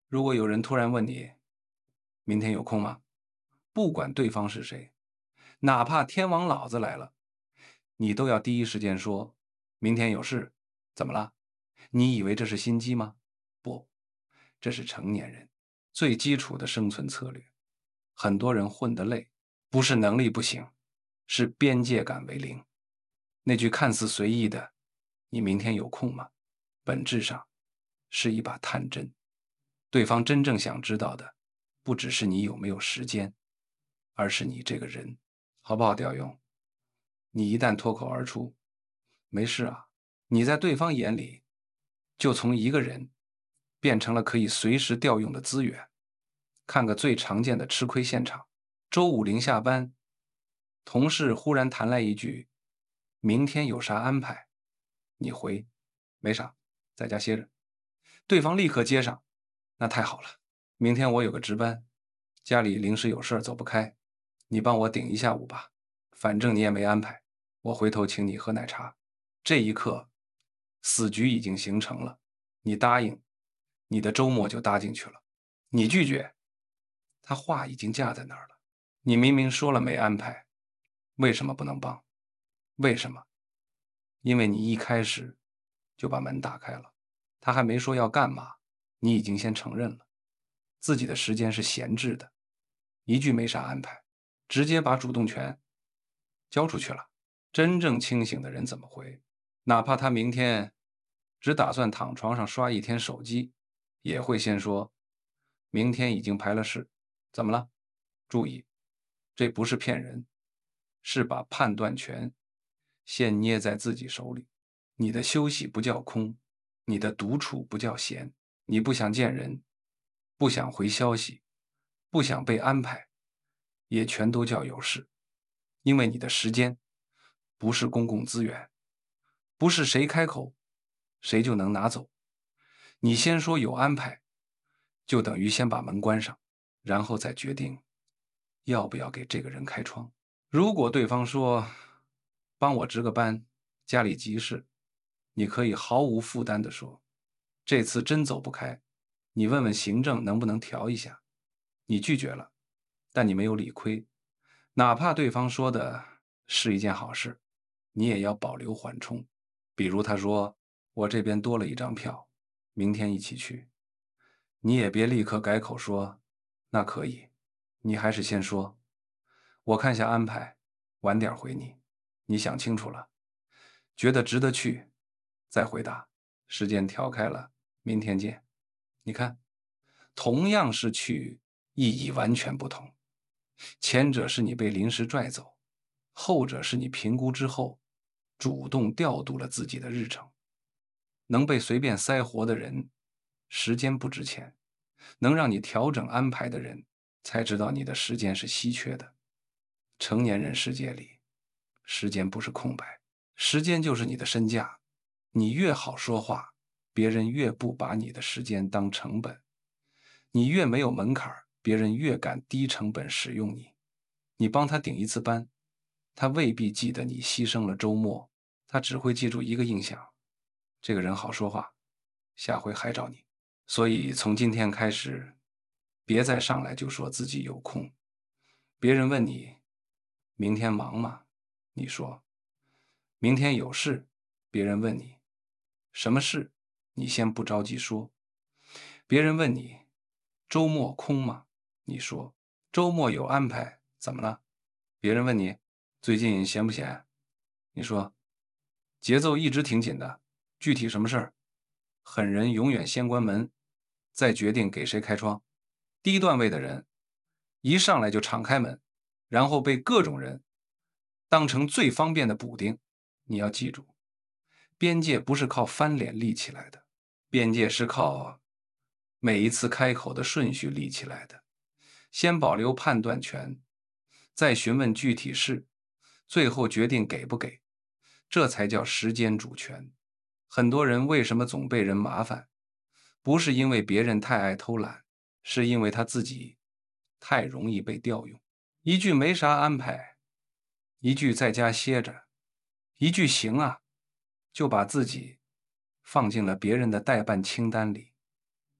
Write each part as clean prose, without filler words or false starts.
如果有人突然问你明天有空吗？不管对方是谁，哪怕天王老子来了，你都要第一时间说明天有事。怎么了？你以为这是心机吗？不，这是成年人最基础的生存策略。很多人混得累，不是能力不行，是边界感为零。那句看似随意的"你明天有空吗"，本质上是一把探针。对方真正想知道的，不只是你有没有时间，而是你这个人好不好调用。你一旦脱口而出"没事啊"，你在对方眼里就从一个人变成了可以随时调用的资源。看个最常见的吃亏现场：周五临下班，同事忽然弹来一句"明天有啥安排"，你回"没啥，在家歇着"，对方立刻接上"那太好了，明天我有个值班，家里临时有事儿走不开，你帮我顶一下午吧，反正你也没安排，我回头请你喝奶茶"。这一刻，死局已经形成了。你答应，你的周末就搭进去了；你拒绝，他话已经架在那儿了。你明明说了没安排，为什么不能帮？为什么？因为你一开始就把门打开了，他还没说要干嘛，你已经先承认了自己的时间是闲置的。一句没啥安排，直接把主动权交出去了。真正清醒的人怎么回？哪怕他明天只打算躺床上刷一天手机，也会先说明天已经排了事。怎么了？注意，这不是骗人，是把判断权先捏在自己手里。你的休息不叫空，你的独处不叫闲。你不想见人，不想回消息，不想被安排，也全都叫有事。因为你的时间不是公共资源，不是谁开口谁就能拿走。你先说有安排，就等于先把门关上，然后再决定要不要给这个人开窗。如果对方说帮我值个班，家里急事，你可以毫无负担地说这次真走不开，你问问行政能不能调一下。你拒绝了，但你没有理亏，哪怕对方说的是一件好事，你也要保留缓冲。比如他说我这边多了一张票，明天一起去，你也别立刻改口说那可以，你还是先说我看下安排，晚点回你。你想清楚了，觉得值得去，再回答。时间调开了，明天见。你看，同样是去，意义完全不同。前者是你被临时拽走，后者是你评估之后主动调度了自己的日程。能被随便塞活的人，时间不值钱；能让你调整安排的人，才知道你的时间是稀缺的。成年人世界里，时间不是空白，时间就是你的身价。你越好说话，别人越不把你的时间当成本；你越没有门槛，别人越敢低成本使用你。你帮他顶一次班，他未必记得你牺牲了周末，他只会记住一个印象：这个人好说话，下回还找你。所以从今天开始，别再上来就说自己有空。别人问你明天忙吗？你说明天有事。别人问你什么事？你先不着急说。别人问你周末空吗？你说周末有安排。怎么了？别人问你最近闲不闲？你说节奏一直挺紧的，具体什么事儿？狠人永远先关门，再决定给谁开窗。低段位的人一上来就敞开门，然后被各种人当成最方便的补丁。你要记住，边界不是靠翻脸立起来的，边界是靠每一次开口的顺序立起来的。先保留判断权，再询问具体事，最后决定给不给，这才叫时间主权。很多人为什么总被人麻烦？不是因为别人太爱偷懒，是因为他自己太容易被调用。一句没啥安排，一句在家歇着，一句行啊，就把自己放进了别人的待办清单里。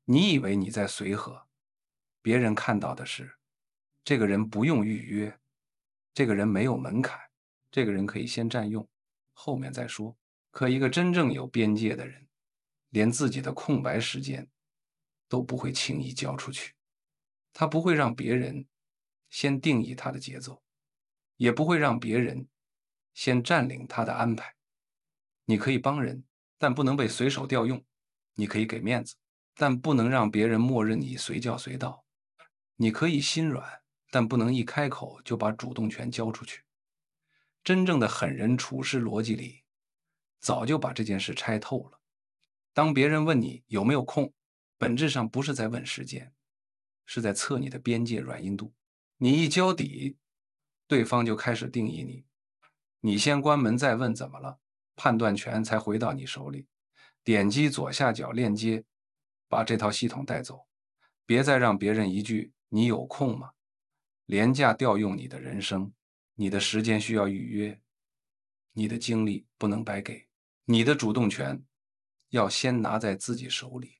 你以为你在随和，别人看到的是，这个人不用预约，这个人没有门槛，这个人可以先占用，后面再说。可一个真正有边界的人，连自己的空白时间都不会轻易交出去。他不会让别人先定义他的节奏，也不会让别人先占领他的安排。你可以帮人，但不能被随手调用；你可以给面子，但不能让别人默认你随叫随到。你可以心软，但不能一开口就把主动权交出去。真正的狠人处事逻辑里，早就把这件事拆透了。当别人问你有没有空，本质上不是在问时间，是在测你的边界软硬度。你一交底，对方就开始定义你。你先关门再问怎么了，判断权才回到你手里。点击左下角链接，把这套系统带走。别再让别人一句“你有空吗”廉价调用你的人生。你的时间需要预约，你的精力不能白给，你的主动权要先拿在自己手里。